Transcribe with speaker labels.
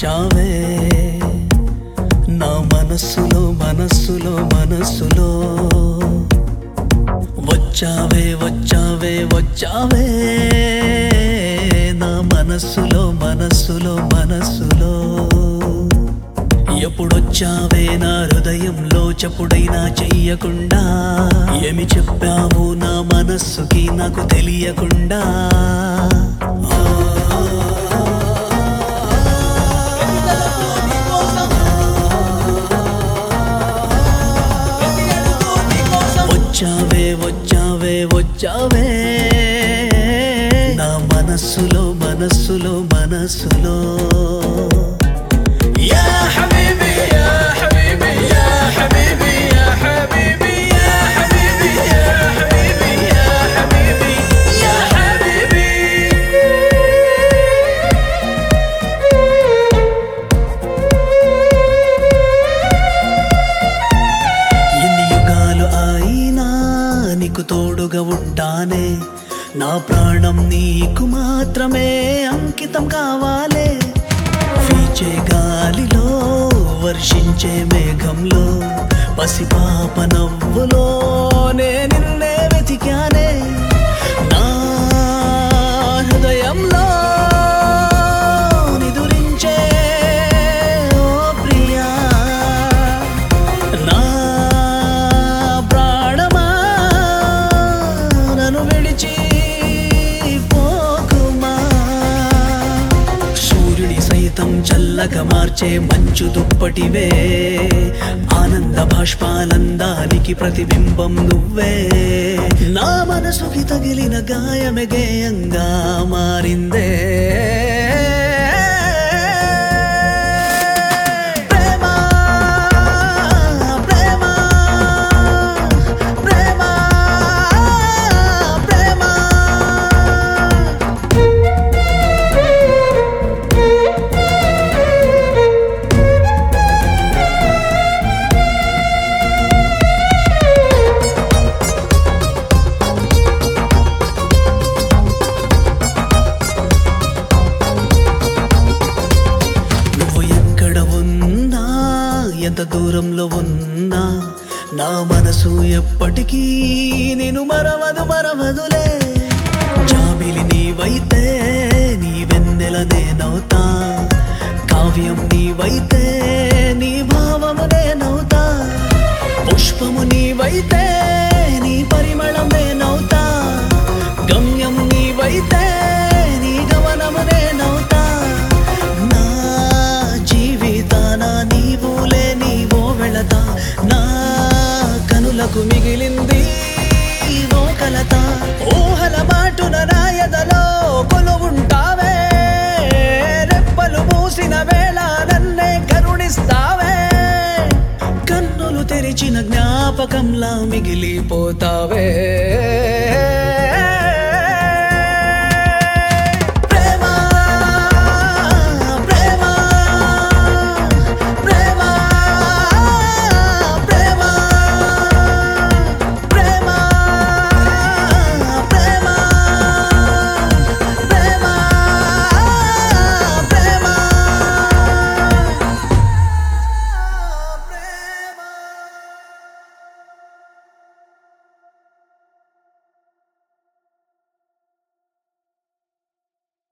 Speaker 1: వచ్చావే నా మనస్సులో మనస్సులో మనస్సులో వచ్చావే వచ్చావే వచ్చావే నా మనస్సులో మనస్సులో మనస్సులో ఎప్పుడొచ్చావే నా హృదయంలో చప్పుడైనా చెయ్యకుండా ఏమి చెప్పావు నా మనస్సుకి నాకు తెలియకుండా వచ్చావే వచ్చావే వచ్చావే నా మనస్సులో మనస్సులో మనస్సులో యా హబీబీ యా హబీబీ యా హబీబీ యా హబీబీ యా హబీబీ యా హబీబీ యా హబీబీ యా హబీబీ ఎన్ని యుగాలు అయినా నీకు తోడుగా ఉంటానే నా ప్రాణం నీకు మాత్రమే అంకితం కావాలే వీచే గాలిలో వర్షించే మేఘంలో పసిపాప నవ్వులో నిన్నే వెతికానే నా హృదయంలో నిదురించే ఓ ప్రియా నా ప్రాణమా నన్ను విడిచి పోకుమా సూర్యుడి సైతం చల్లగా మార్చే మంచు దుప్పటివే ఆనంద బాష్పానందానికి ప్రతిబింబం నువ్వే నా మనసుకి తగిలిన గాయమే గేయంగా మారిందే ప్రేమ ప్రేమ ప్రేమ ప్రేమ ఎంత దూరంలో ఉన్నా నా మనసు ఎప్పటికీ నేను మరవదులే జాబిలి నీవైతే నీ వెన్నెల నేనవుతా కావ్యం నీవైతే నీ భావము నేనవుతా పుష్పము నీవైతే నీ పరిమళం నేనవుతా గమ్యం నీవైతే నీ గమనము నేనవుతా నా జీవితాన నీవులే నీవో వెళతా నా కనులకు మిగిలింది ఓ కలత ఊహల బాటున రాయదలో కొలువుంటావే రెప్పలు మూసిన వేళ నన్నే కరుణిస్తావే కన్నులు తెరిచిన జ్ఞాపకంలా మిగిలిపోతావే